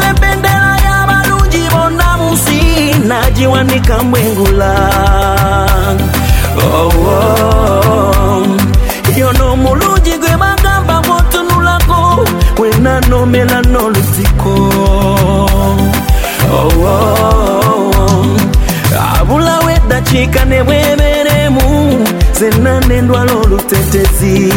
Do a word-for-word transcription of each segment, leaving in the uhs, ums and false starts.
Bendera y'abalungi bonna munsi nagiwanika mwengula. Oh, oh. Yono mulungi gwe bagamba bwotunulako wena nomela n'olusiko. Oh, oh. Abula weddakiika ne bweberemu zenna n'endwala olutetezi.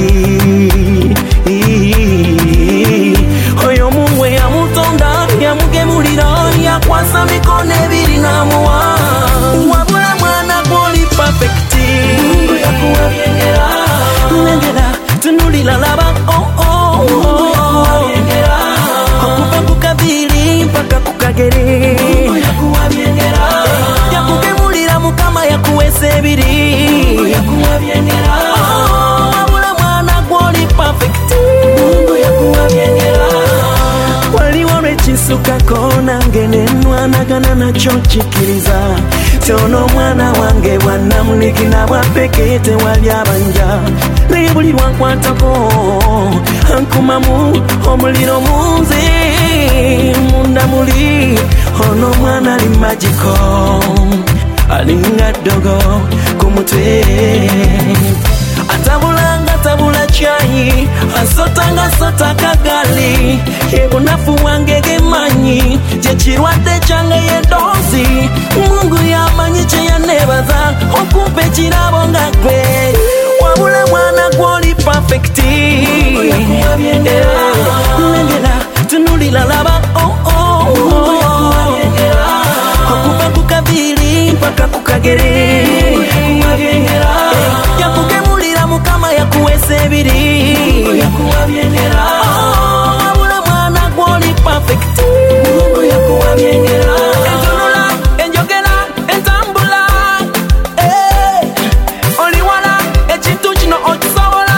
Oyo muwe yamutonda yamugemulira yakwasa mikono ebiri n'amuwa. Wabula mwana gw'oli perfecti Mungu yakuwa byengera. Nengera tunulira laba oh oh oh. Okuva ku kabiri mpaka ku kagere Mungu yakuwa byengera. Yakugemulira mukama yakuwesa ebiri Mungu yakuwa byengera. Wabula mwana gw'oli perfecti Mungu yakuwa byengera. Waliwo lwekisukako nange nenwanagana nakyo kikiriza. Tono mwana wange bwanamunikina bwapeke tewali abanja. Naye buli lwankwatako ankumamu omuliro munze munda muli. Ono mwana ali magiko alinga ddogo ku mutwe. Atabulanga tabula chai asotanga sota kagali. Ebunafu wange gemanyi kyekirwadde kyange yedozi. Mungu yamanyi kye yanebaza okumpa ekirabo nga gwe. Wabula mwana gw'oli perfecti nengera tunulira laba oh oh oh. Okuva ku kabiri mpaka ku kagere yakugemulira mukama yakuwesa ebiri. Wabula mwana gw'oli perfecti Mungu yakuwa byengera. Entunula enjogera entambula oli wala ekintu kino okisobola.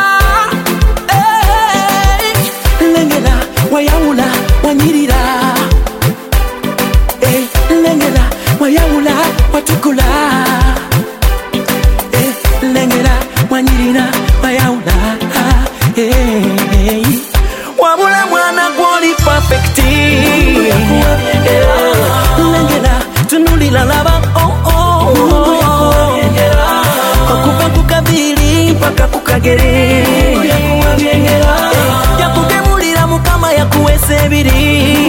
Lengera wayawula wanyirira. Lengera wayawula watukula. Lengera wanyirira wayawula. Wabula mwana gw'oli perfecti lengera tunulira laba oh oh oh. Okuva ku kabiri mpaka ku kagere yakugemulira mukama yakuwesa ebiri.